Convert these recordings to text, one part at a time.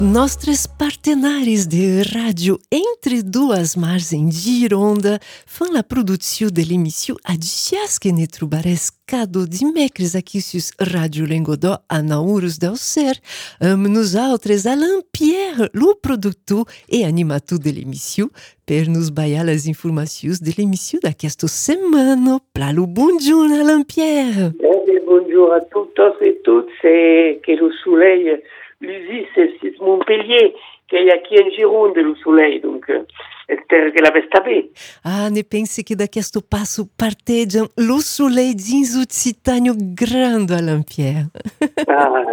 Nossos partenaris de rádio Entre Duas Mars em Gironda fan la producció de l'emissió Adicias que ne trobaràs cada dimecres aqui sus Ràdio Lengodó a Naurus del Cer, amb nosaltres Alain Pierre, lo productor e animador de l'emissió, per nos ballar les informacions de l'emissió d'aquesta setmana. Plalo, bonjour Alain Pierre. Bonjour à tous et toutes, c'est que le soleil, l'Usis, c'est Montpellier, qu'il y a aqui em Gironde le soleil, donc espero que la vesta bem. Ah, ne pense que d'aquesto passo partejam lo soleil dins o Citânio grande, Alain Pierre. Ah,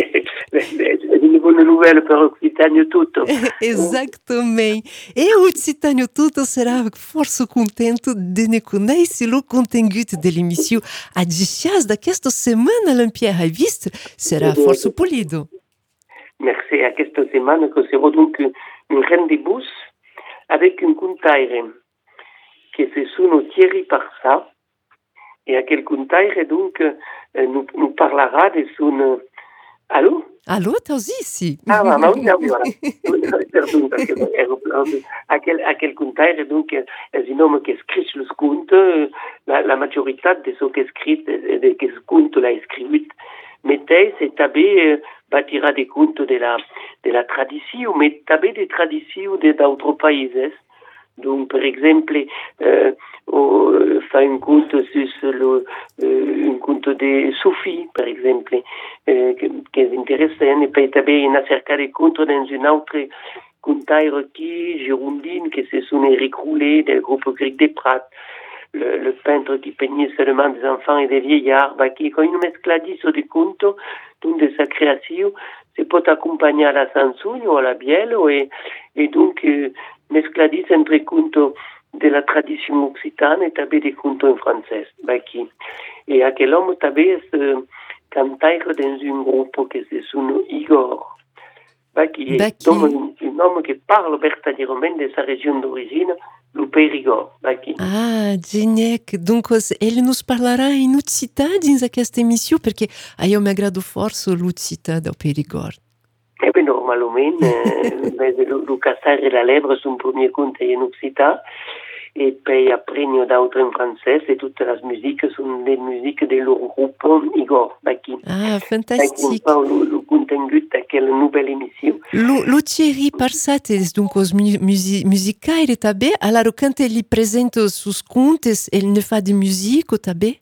è una buona novella per Occitania tutto. Exatamente. E o Citânio tutto será força contento de ne conhecer o conteúdo de l'émission Adicias d'aquesta semana, Alain Pierre. Hai visto? Será força polido. Merci. À cette semaine, que sera donc un rendez-vous avec un contaire que se sono Thierry Parsa. Et à quel contaire, donc, nous parlera de son... Allô? Allô, Tauzici? Ah, ma oui, voilà. Pardon, parce que à quel contaire, donc, è un homme che scrive lo sconto, la majorité de ce che scrive, de che sconto l'ha scritto, mettez, c'est tabé, bâtira des contes de la tradition, mais tabé des traditions d'autres pays. Donc, par exemple, fa un conte sur un conte de Sophie, par exemple, che è interessante, e poi tabé in cerca de contes dans un autre contaire qui, girondine, que se sont recroulés del groupe grec des Prat, le peintre qui peignait seulement des enfants et des vieillards, qui, quand il mescladit sur des contes, donc de sa création, se peut accompagner à la sansugne ou à la bielle, et donc, mescladis entre contes de la tradition occitane et tabé des contes en français. Et à quel homme tabé cantaire dans un groupe que se sono Igor. Qui est un homme qui parle verdaderamente de sa région d'origine, le Périgord. Ah, geniec. Donc, ele nos parlarà in Ucità dins aquesta emissió, perquè a io m'agrado força l'Ucità del Périgord. Eh bien, normalement, le Cassar et la Lèvre sont premier conte en Occità, et puis après, il y a d'autres en français, et toutes les musiques sont des musiques de leur groupe Igor. Ah, fantastique. Le contenu de quelle nouvelle émission. Lo Thierry Parsat, donc, os musicaire tabé, alors quand ele presenta sus contes, ele ne fa de musique tabé?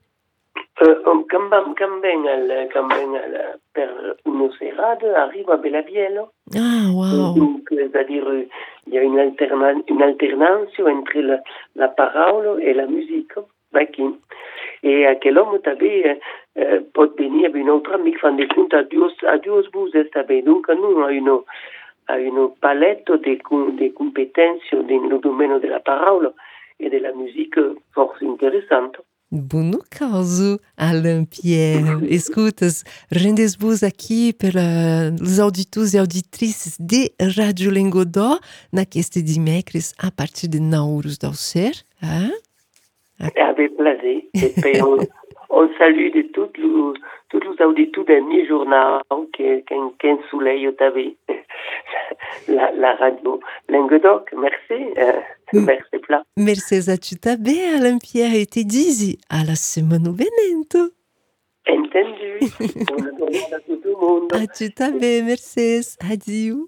Quand ben per une serrade arrive à Bellaviello. Ah, wow. Donc, c'est-à-dire, il y a une alternance entre la parole et la musique. Et à quel homme tabé peut venir une autre amique fan des contes à deux bouts tabé. Donc, nous, on a une palette de compétences dans le domaine de la parole et de la musique fort intéressante. Buono caso, Alain Pierre. Escutas, rendes-vos aqui para os auditores e auditrices de Rádio Lengodó naqueste dimecres a partir de Naurus del Cer. Hein? Avec plaisir. Et puis on salue de tous les auditeurs de mi journal qu'un soleil t'avait la radio Lengodó. Merci. Merci plat. Merci a tu tabé, Alain Pierre, e te dizi alla semana venento. Entendu. Buona giornata a tutto il mondo. A tu tabé, merci. Adieu.